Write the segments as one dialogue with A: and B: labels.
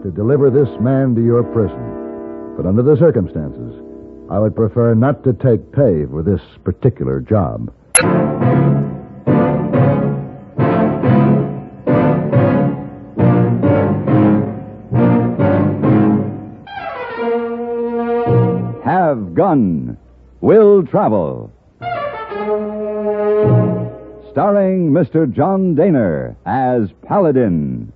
A: to deliver this man to your prison. But under the circumstances, I would prefer not to take pay for this particular job.
B: Have Gun. Will Travel. Starring Mr. John Daner as Paladin.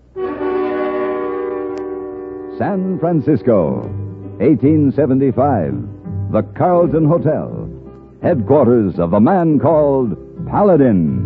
B: San Francisco, 1875. The Carlton Hotel. Headquarters of the man called Paladin.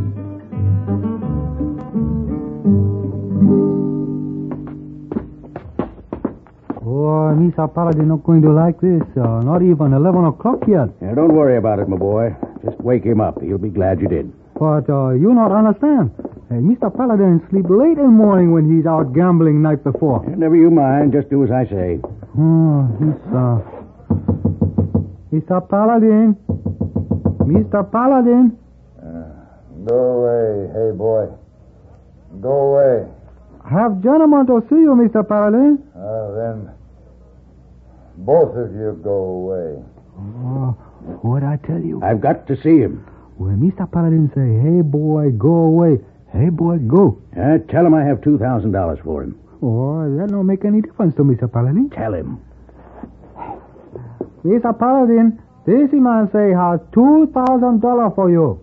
C: Oh, Mr. Paladin not going to like this. Not even 11 o'clock yet.
D: Yeah, don't worry about it, my boy. Just wake him up. He'll be glad you did.
C: But you not understand. Mr. Paladin sleep late in the morning when he's out gambling night before.
D: Yeah, never you mind. Just do as I say.
C: Oh, Mr. Paladin. Mr. Paladin.
A: Go away, hey boy. Go away.
C: Have gentlemen to see you, Mr. Paladin.
A: Then both of you go away.
C: Oh, what'd I tell you?
D: I've got to see him.
C: When Mr. Paladin say, hey, boy, go away. Hey, boy, go.
D: Tell him I have $2,000 for him.
C: Oh, that don't make any difference to Mr. Paladin.
D: Tell him.
C: Mr. Paladin, this man say has $2,000 for you.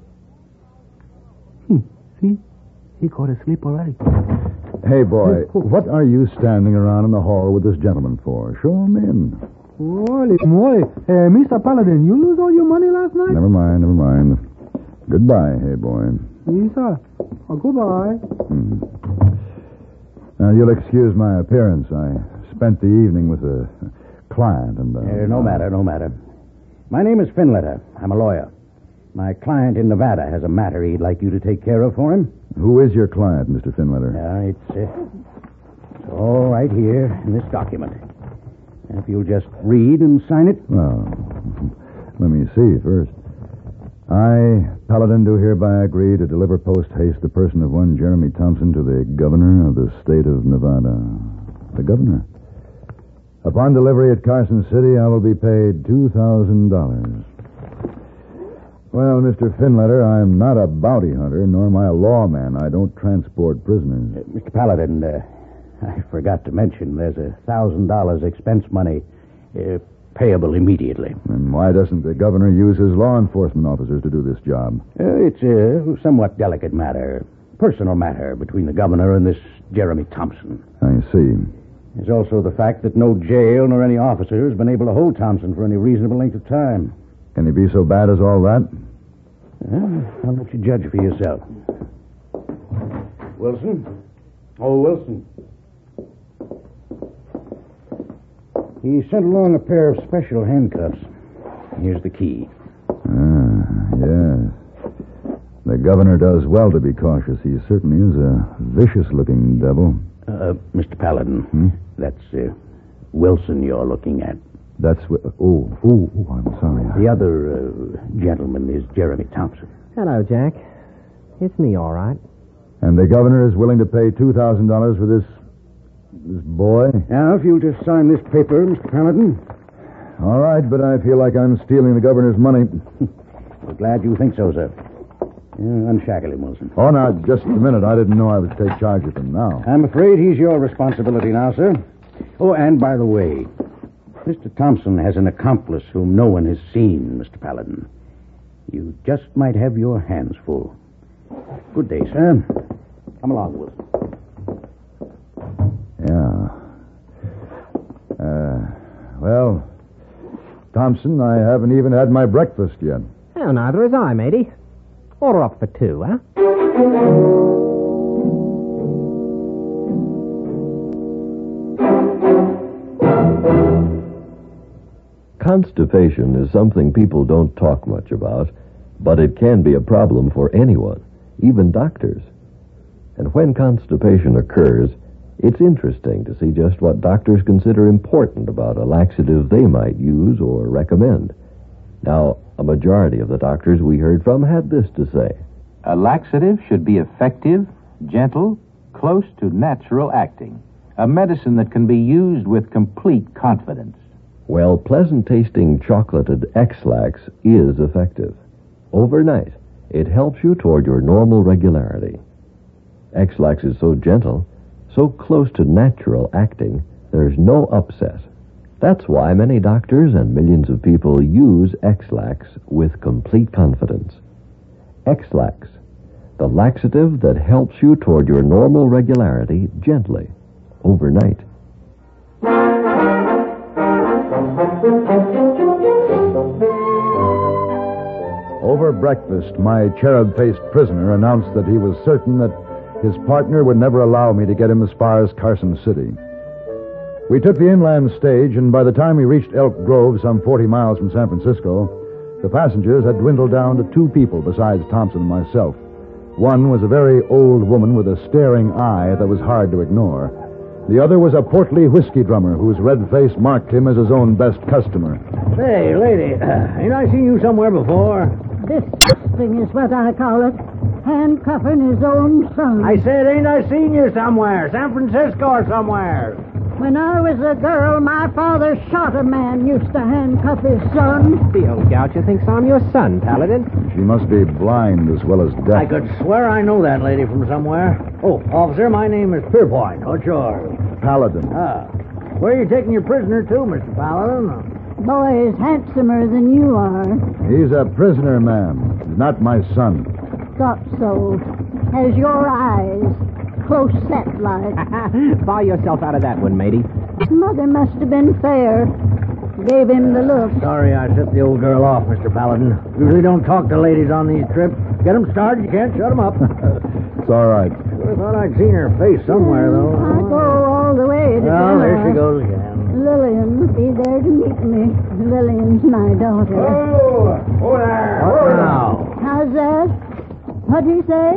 C: See? He go to sleep already.
A: Hey, boy, what are you standing around in the hall with this gentleman for? Show him in.
C: Holy moly. Mr. Paladin, you lose all your money last night?
A: Never mind. Goodbye, hey, boy.
C: Yes, sir. Goodbye.
A: Now, you'll excuse my appearance. I spent the evening with a client and...
D: No matter. My name is Finletter. I'm a lawyer. My client in Nevada has a matter he'd like you to take care of for him.
A: Who is your client, Mr. Finletter?
D: It's all right here in this document. If you'll just read and sign it.
A: Well, let me see first. I, Paladin, do hereby agree to deliver post-haste the person of one Jeremy Thompson to the governor of the state of Nevada. The governor? Upon delivery at Carson City, I will be paid $2,000. Well, Mr. Finletter, I'm not a bounty hunter, nor am I a lawman. I don't transport prisoners.
D: Mr. Paladin, I forgot to mention there's $1,000 expense money payable immediately.
A: And why doesn't the governor use his law enforcement officers to do this job?
D: It's a somewhat delicate matter, personal matter between the governor and this Jeremy Thompson.
A: I see.
D: There's also the fact that no jail nor any officer has been able to hold Thompson for any reasonable length of time.
A: Can he be so bad as all that?
D: I'll let you judge for yourself. Wilson? Oh, Wilson. He sent along a pair of special handcuffs. Here's the key.
A: Yes. The governor does well to be cautious. He certainly is a vicious-looking devil.
D: Mr. Paladin, that's Wilson you're looking at.
A: That's what... Oh, I'm sorry.
D: The other gentleman is Jeremy Thompson.
E: Hello, Jack. It's me, all right.
A: And the governor is willing to pay $2,000 for this boy?
D: Now, if you'll just sign this paper, Mr. Paladin.
A: All right, but I feel like I'm stealing the governor's money.
D: We're glad you think so, sir. Unshackle him, Wilson.
A: Oh, now, just a minute. I didn't know I would take charge of him now.
D: I'm afraid he's your responsibility now, sir. Oh, and by the way, Mr. Thompson has an accomplice whom no one has seen, Mr. Paladin. You just might have your hands full. Good day, sir. Come along, Wilson.
A: Yeah. Well, Thompson, I haven't even had my breakfast yet.
E: Well, neither has I, matey. Order up for two, huh?
F: Constipation is something people don't talk much about, but it can be a problem for anyone, even doctors. And when constipation occurs, it's interesting to see just what doctors consider important about a laxative they might use or recommend. Now, a majority of the doctors we heard from had this to say.
G: A laxative should be effective, gentle, close to natural acting. A medicine that can be used with complete confidence.
F: Well, pleasant-tasting chocolated X-Lax is effective. Overnight, it helps you toward your normal regularity. X-Lax is so gentle, so close to natural acting, there's no upset. That's why many doctors and millions of people use X-Lax with complete confidence. X-Lax, the laxative that helps you toward your normal regularity gently, overnight.
A: Over breakfast, my cherub-faced prisoner announced that he was certain that his partner would never allow me to get him as far as Carson City. We took the inland stage, and by the time we reached Elk Grove, some 40 miles from San Francisco, the passengers had dwindled down to 2 people besides Thompson and myself. One was a very old woman with a staring eye that was hard to ignore. The other was a portly whiskey drummer whose red face marked him as his own best customer.
D: Say, lady, ain't I seen you somewhere before?
H: Disgusting is what I call it. Handcuffing his own son.
D: I said, ain't I seen you somewhere? San Francisco or somewhere?
H: When I was a girl, my father shot a man used to handcuff his son.
E: The old goucher thinks I'm your son, Paladin.
A: She must be blind as well as deaf.
D: I could swear I know that lady from somewhere. Oh, officer, my name is Pierpoint. What's yours?
A: Paladin.
D: Where are you taking your prisoner to, Mr. Paladin?
H: Boy is handsomer than you are.
A: He's a prisoner, ma'am. He's not my son.
H: Thought so. Has your eyes. Close set like.
E: Buy yourself out of that one, matey.
H: Mother must have been fair. Gave him the look.
D: Sorry I set the old girl off, Mr. Paladin. Usually don't talk to ladies on these trips. Get them started, you can't shut them up.
A: It's all right.
D: I thought I'd seen her face somewhere, though.
H: I go all the way to
D: Well, there
H: dinner.
D: she goes again.
H: Lillian will be there to meet me. Lillian's my daughter.
D: Oh there. What now?
H: How's that? What'd he say?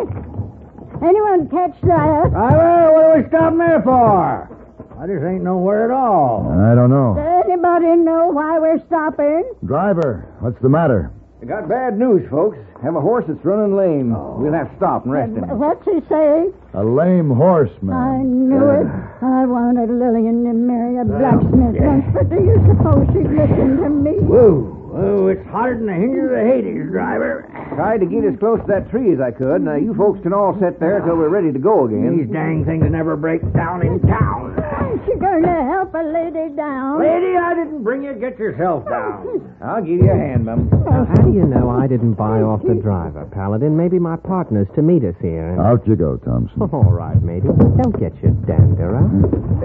H: Anyone catch that?
D: Well, what are we stopping there for? I just ain't nowhere at all.
A: I don't know.
H: Does anybody know why we're stopping?
A: Driver, what's the matter?
G: I got bad news, folks. Have a horse that's running lame. We'll have to stop and rest him.
H: What's he say?
A: A lame horse,
H: I
A: ma'am.
H: knew it. I wanted Lillian to marry a blacksmith once, but do you suppose she'd listen to me?
D: Whoa. Oh, it's hotter than the hinges of Hades, driver.
G: Tried to get as close to that tree as I could. Now, you folks can all sit there till we're ready to go again.
D: These dang things never break down in town.
H: Aren't you going to help a lady down?
D: Lady, I didn't bring you. Get yourself down.
G: I'll give you a hand, ma'am.
E: Now, how do you know I didn't buy off the driver, Paladin? Maybe my partner's to meet us here.
A: Out you go, Thompson.
E: All right, matey. Don't get your dander up.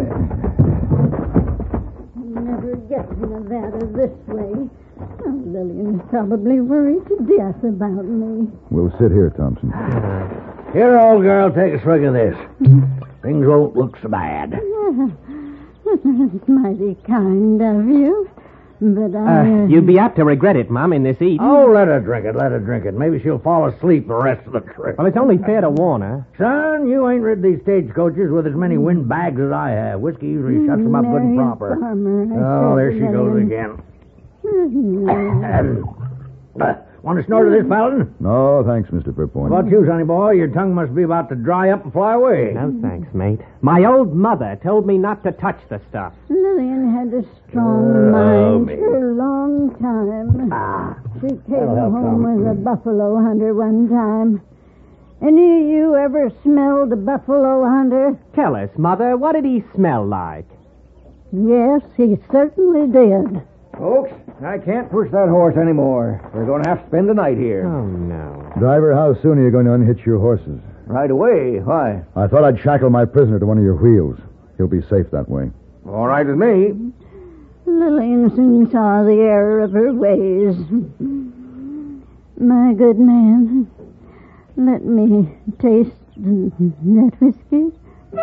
H: Never get Nevada this way. Oh, Lillian's probably worried to death about me.
A: We'll sit here, Thompson.
D: Here, old girl, take a swig of this. Things won't look so bad.
H: It's mighty kind of you, but
E: You'd be apt to regret it, Mum, in this eating.
D: Oh, let her drink it, let her drink it. Maybe she'll fall asleep the rest of the trip.
E: Well, it's only fair to warn her.
D: Son, you ain't rid these stagecoaches with as many windbags as I have. Whiskey usually shuts them up good and
H: Mary
D: proper.
H: Farmer,
D: Oh, there she goes again. Want to snort of this, Paladin?
A: No, thanks, Mr. Pierpoint.
D: How about you, sonny boy? Your tongue must be about to dry up and fly away.
E: No, thanks, mate. My old mother told me not to touch the stuff.
H: Lillian had a strong mind
D: me.
H: for a long time. She came
D: help
H: home
D: some.
H: with a buffalo hunter one time. Any of you ever smelled a buffalo hunter?
E: Tell us, Mother, what did he smell like?
H: Yes, he certainly did.
G: Folks, I can't push that horse anymore. We're going to have to spend the night here.
E: Oh, no.
A: Driver, how soon are you going to unhitch your horses?
G: Right away. Why?
A: I thought I'd shackle my prisoner to one of your wheels. He'll be safe that way.
G: All right with me.
H: Lillian soon saw the error of her ways. My good man, let me taste that whiskey.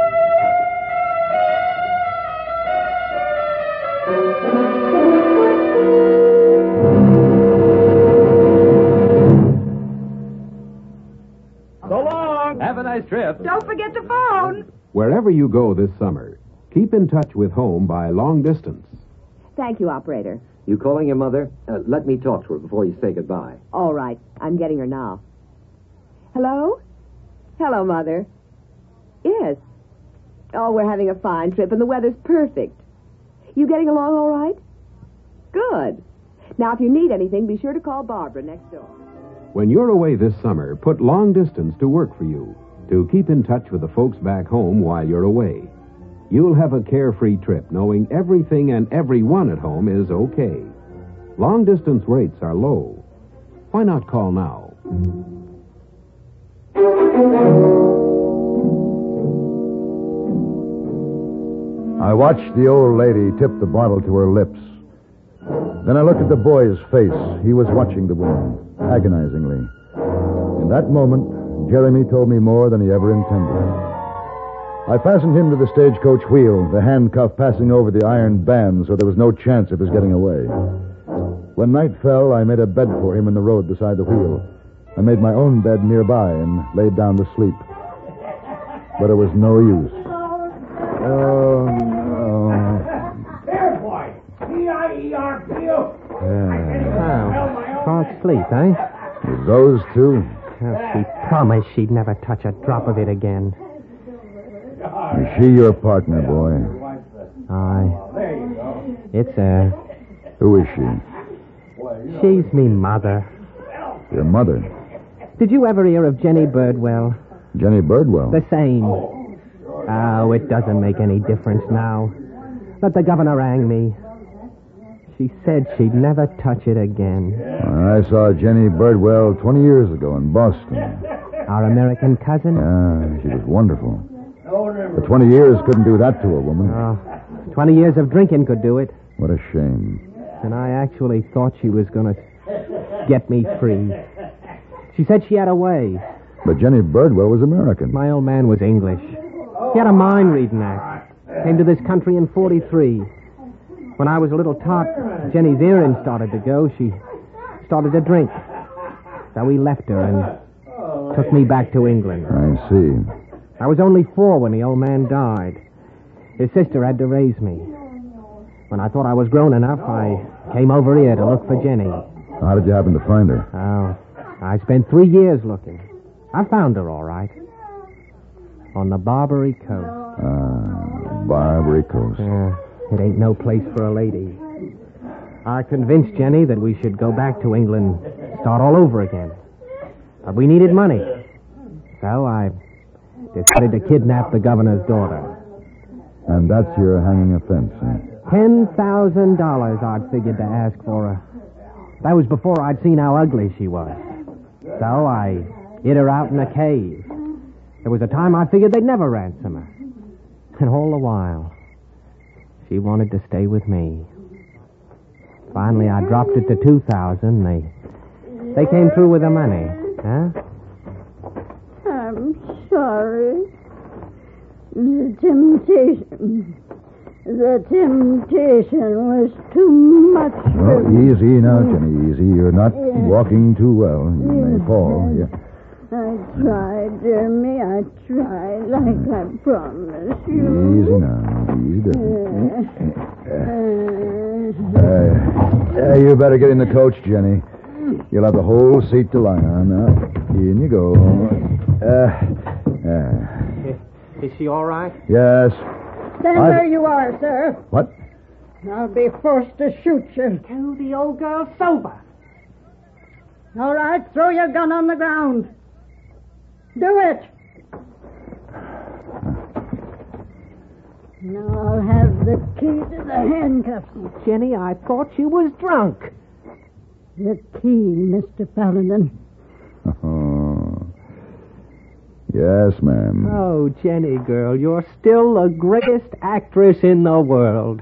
B: So long. Have a nice trip.
I: Don't forget to phone.
J: Wherever you go this summer, keep in touch with home by long distance.
I: Thank you, operator.
K: You calling your mother? Let me talk to her before you say goodbye.
I: All right. I'm getting her now. Hello? Hello, Mother. Yes. Oh, we're having a fine trip, and the weather's perfect. You getting along all right? Good. Now, if you need anything, be sure to call Barbara next door.
J: When you're away this summer, put long distance to work for you to keep in touch with the folks back home while you're away. You'll have a carefree trip knowing everything and everyone at home is okay. Long distance rates are low. Why not call now?
A: I watched the old lady tip the bottle to her lips. Then I looked at the boy's face. He was watching the woman, agonizingly. In that moment, Jeremy told me more than he ever intended. I fastened him to the stagecoach wheel, the handcuff passing over the iron band so there was no chance of his getting away. When night fell, I made a bed for him in the road beside the wheel. I made my own bed nearby and laid down to sleep. But it was no use. Oh, no.
L: There, boy! P-I-E-R-P-O!
E: Can't sleep, eh?
A: Those two?
E: Well, she promised she'd never touch a drop of it again.
A: Is she your partner, boy?
E: Aye. It's her.
A: Who is she?
E: She's me mother.
A: Your mother?
E: Did you ever hear of Jenny Birdwell?
A: Jenny Birdwell?
E: The same. Oh, it doesn't make any difference now. But the governor rang me. She said she'd never touch it again.
A: I saw Jenny Birdwell 20 years ago in Boston.
E: Our American cousin?
A: Yeah, she was wonderful. But 20 years couldn't do that to a woman.
E: Oh, 20 years of drinking could do it.
A: What a shame.
E: And I actually thought she was going to get me free. She said she had a way.
A: But Jenny Birdwell was American.
E: My old man was English. He had a mind-reading act. Came to this country in 43. When I was a little tot, Jenny's earring started to go. She started to drink. So we left her and took me back to England.
A: I see.
E: I was only 4 when the old man died. His sister had to raise me. When I thought I was grown enough, I came over here to look for Jenny.
A: How did you happen to find her?
E: Oh, I spent 3 years looking. I found her all right. On the Barbary Coast.
A: Barbary Coast.
E: Yeah, it ain't no place for a lady. I convinced Jenny that we should go back to England, start all over again. But we needed money. So I decided to kidnap the governor's daughter.
A: And that's your hanging offense, eh?
E: $10,000 I'd figured to ask for her. That was before I'd seen how ugly she was. So I hid her out in a cave. There was a time I figured they'd never ransom her. And all the while, she wanted to stay with me. Finally, I dropped it to $2,000. They came through with the money. Huh?
H: I'm sorry. The temptation was too much for me.
A: Easy now, Jenny, easy. You're not walking too well. You may fall. Yeah.
H: I tried, Jeremy. I tried, like I promised you.
A: Easy now. Easy. You better get in the coach, Jenny. You'll have the whole seat to lie on. Now, in you go.
E: Is she all right?
A: Yes.
H: Stand where you are, sir.
A: What?
H: I'll be forced to shoot you.
L: Tell the old girl sober.
H: All right, throw your gun on the ground. Do it. Now I'll have the key to the handcuffs.
E: Jenny, I thought you was drunk.
H: The key, Mr. Paladin.
A: Oh. Yes, ma'am.
E: Oh, Jenny, girl, you're still the greatest actress in the world.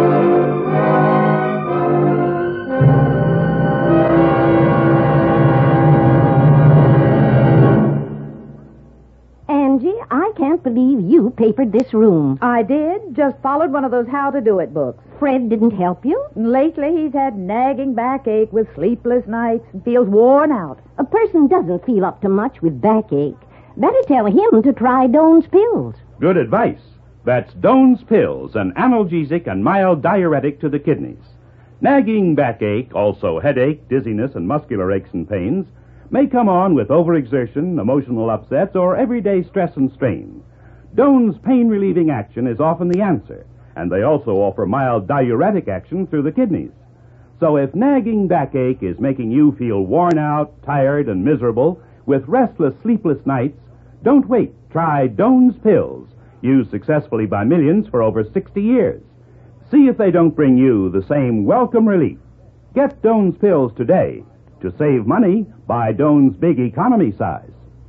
M: Angie, I can't believe you papered this room.
I: I did. Just followed one of those how-to-do-it books.
M: Fred didn't help you?
I: Lately, he's had nagging backache with sleepless nights and feels worn out.
M: A person doesn't feel up to much with backache. Better tell him to try Doan's pills.
N: Good advice. That's Doan's pills, an analgesic and mild diuretic to the kidneys. Nagging backache, also headache, dizziness, and muscular aches and pains may come on with overexertion, emotional upsets, or everyday stress and strain. Doan's pain-relieving action is often the answer, and they also offer mild diuretic action through the kidneys. So if nagging backache is making you feel worn out, tired, and miserable with restless, sleepless nights, don't wait. Try Doan's Pills, used successfully by millions for over 60 years. See if they don't bring you the same welcome relief. Get Doan's Pills today. To save money, buy Doan's Big Economy size.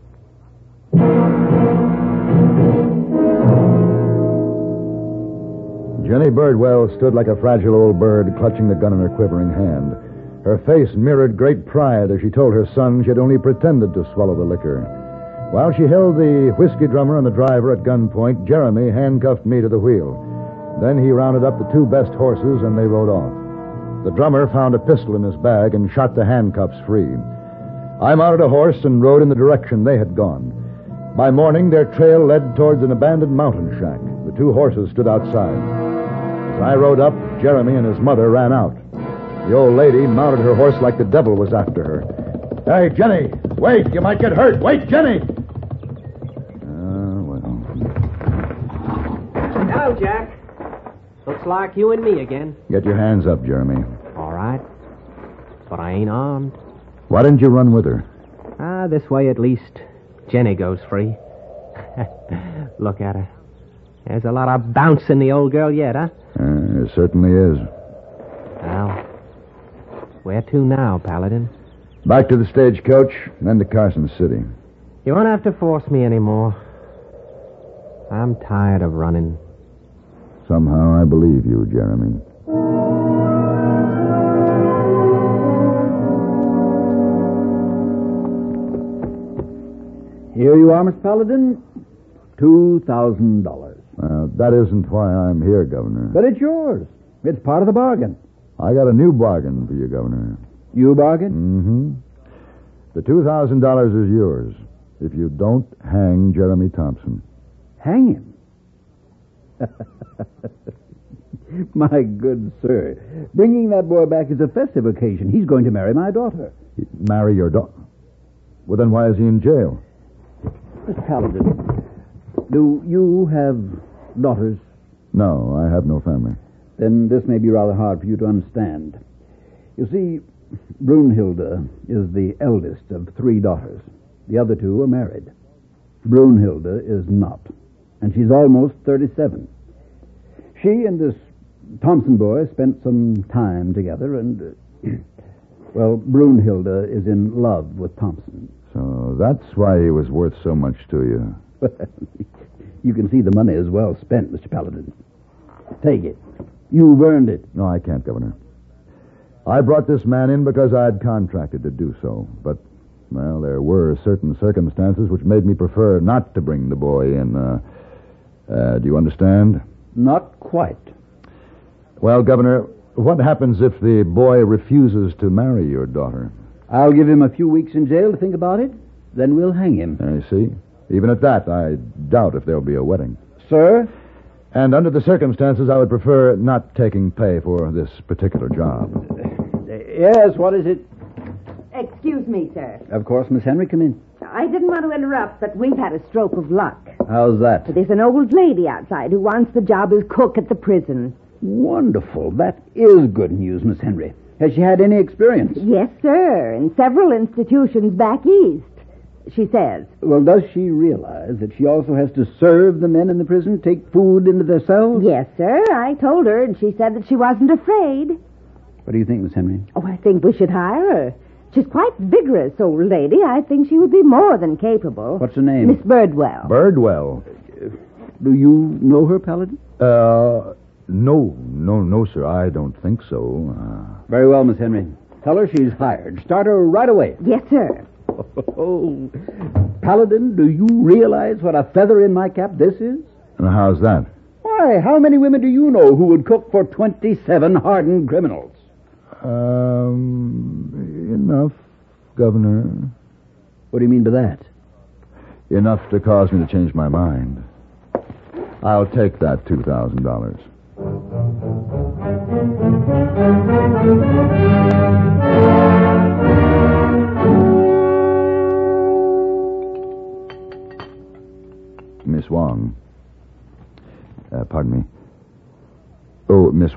A: Jenny Birdwell stood like a fragile old bird, clutching the gun in her quivering hand. Her face mirrored great pride as she told her son she had only pretended to swallow the liquor. While she held the whiskey drummer and the driver at gunpoint, Jeremy handcuffed me to the wheel. Then he rounded up the two best horses, and they rode off. The drummer found a pistol in his bag and shot the handcuffs free. I mounted a horse and rode in the direction they had gone. By morning, their trail led towards an abandoned mountain shack. The two horses stood outside. As I rode up, Jeremy and his mother ran out. The old lady mounted her horse like the devil was after her. Hey, Jenny, wait, you might get hurt. Wait, Jenny!
E: Hello, Jack. Looks like you and me again.
A: Get your hands up, Jeremy.
E: All right. But I ain't armed.
A: Why didn't you run with her?
E: This way at least Jenny goes free. Look at her. There's a lot of bounce in the old girl yet, huh?
A: There certainly is.
E: Well, where to now, Paladin?
A: Back to the stagecoach, then to Carson City.
E: You won't have to force me anymore. I'm tired of running.
A: Somehow I believe you, Jeremy.
O: Here you are, Miss Paladin. $2,000.
A: That isn't why I'm here, Governor.
O: But it's yours. It's part of the bargain.
A: I got a new bargain for you, Governor.
O: You bargain?
A: Mm-hmm. The $2,000 is yours if you don't hang Jeremy Thompson.
O: Hang him? My good sir, bringing that boy back is a festive occasion. He's going to marry my daughter.
A: Marry your daughter? Well, then why is he in jail?
O: Mr. Paladin, do you have daughters?
A: No, I have no family.
O: Then this may be rather hard for you to understand. You see, Brunhilde is the eldest of 3 daughters. The other 2 are married. Brunhilde is not, and she's almost 37. She and this Thompson boy spent some time together, and, well, Brunhilde is in love with Thompson.
A: So that's why he was worth so much to you.
O: You can see the money is well spent, Mr. Paladin. Take it. You've earned it.
A: No, I can't, Governor. I brought this man in because I had contracted to do so. But, well, there were certain circumstances which made me prefer not to bring the boy in. Do you understand?
O: Not quite.
A: Well, Governor, what happens if the boy refuses to marry your daughter?
O: I'll give him a few weeks in jail to think about it. Then we'll hang him.
A: I see. Even at that, I doubt if there'll be a wedding.
O: Sir?
A: And under the circumstances, I would prefer not taking pay for this particular job.
O: Yes, what is it?
I: Excuse me, sir.
O: Of course, Miss Henry, come in.
I: I didn't want to interrupt, but we've had a stroke of luck.
O: How's that?
I: There's an old lady outside who wants the job as cook at the prison.
O: Wonderful. That is good news, Miss Henry. Has she had any experience?
I: Yes, sir, in several institutions back east, she says.
O: Well, does she realize that she also has to serve the men in the prison, take food into their cells?
I: Yes, sir. I told her, and she said that she wasn't afraid.
O: What do you think, Miss Henry?
I: Oh, I think we should hire her. She's quite vigorous, old lady. I think she would be more than capable.
O: What's her name?
I: Miss Birdwell.
A: Birdwell?
O: Do you know her, Paladin?
A: No, sir. I don't think so.
O: Very well, Miss Henry. Tell her she's hired. Start her right away.
I: Yes, sir.
O: Oh, Paladin, do you realize what a feather in my cap this is?
A: And how's that?
O: Why, how many women do you know who would cook for 27 hardened criminals?
A: Enough, Governor.
O: What do you mean by that?
A: Enough to cause me to change my mind. I'll take that $2,000. Miss Wong.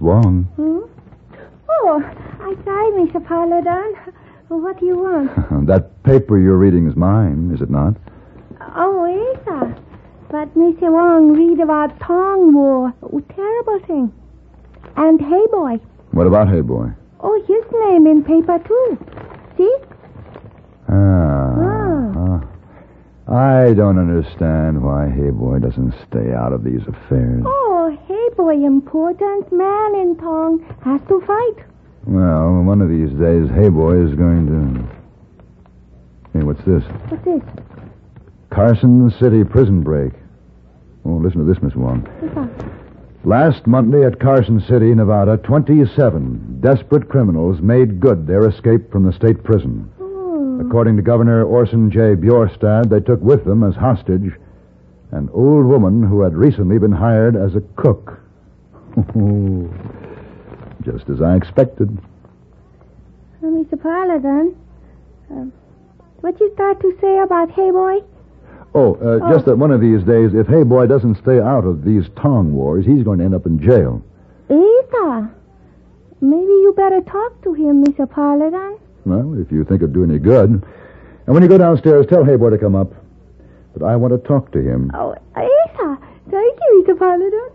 A: Wong.
P: Oh, I tried, Mr. Paladin. What do you want?
A: That paper you're reading is mine, is it not?
P: Oh, yes, but Mr. Wong read about Tong War. Terrible thing. And Hey Boy.
A: What about Hey Boy?
P: Oh, his name in paper, too. See?
A: I don't understand why Hey Boy doesn't stay out of these affairs.
P: Oh, Hey Boy, important man in Tong, has to fight.
A: Well, one of these days, Hey Boy is going to... Hey, what's this?
P: What's this?
A: Carson City prison break. Oh, listen to this, Miss Wong. Last Monday at Carson City, Nevada, 27 desperate criminals made good their escape from the state prison. According to Governor Orson J. Bjorstad, they took with them as hostage an old woman who had recently been hired as a cook. Just as I expected.
P: Mr. Paladin, what you start to say about Hey Boy?
A: Just that one of these days, if Hey Boy doesn't stay out of these Tong wars, he's going to end up in jail.
P: Isa, maybe you better talk to him, Mr. Paladin.
A: Well, if you think it'd do any good. And when you go downstairs, tell Hey Boy to come up. But I want to talk to him.
P: Oh, Isa, thank you, Mr. Paladin.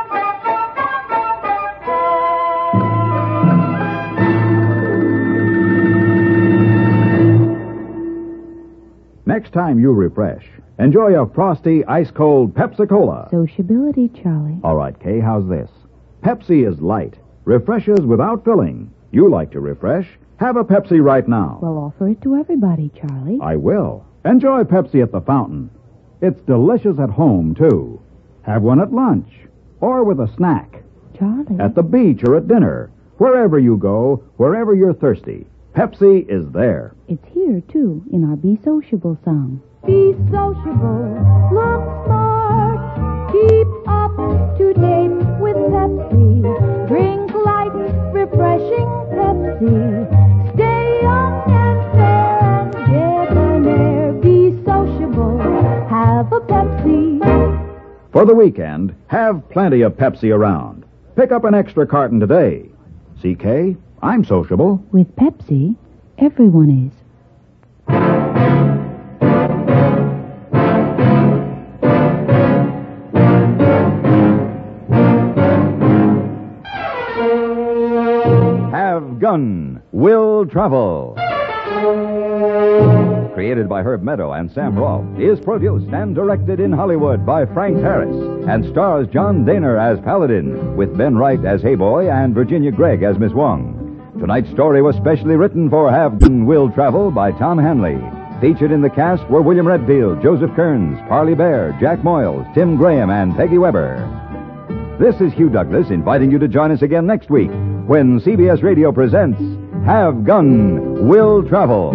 B: Next time you refresh, enjoy a frosty, ice-cold Pepsi-Cola.
Q: Sociability, Charlie.
B: All right, Kay, how's this? Pepsi is light, refreshes without filling. You like to refresh? Have a Pepsi right now.
Q: Well, offer it to everybody, Charlie.
B: I will. Enjoy Pepsi at the fountain. It's delicious at home, too. Have one at lunch or with a snack.
Q: Charlie.
B: At the beach or at dinner. Wherever you go, wherever you're thirsty, Pepsi is there.
Q: It's here, too, in our Be Sociable song.
R: Be sociable, look smart, keep up to date with Pepsi. Drink light, refreshing Pepsi. Stay young and fair and debonair. Be sociable, have a Pepsi.
B: For the weekend, have plenty of Pepsi around. Pick up an extra carton today. CK, I'm sociable.
Q: With Pepsi, everyone is.
B: Have Gun Will Travel. Created by Herb Meadow and Sam Rolfe, is produced and directed in Hollywood by Frank Harris and stars John Daner as Paladin, with Ben Wright as Hey Boy and Virginia Gregg as Miss Wong. Tonight's story was specially written for Have Gun Will Travel by Tom Hanley. Featured in the cast were William Redfield, Joseph Kearns, Parley Bear, Jack Moyles, Tim Graham, and Peggy Weber. This is Hugh Douglas inviting you to join us again next week when CBS Radio presents Have Gun Will Travel.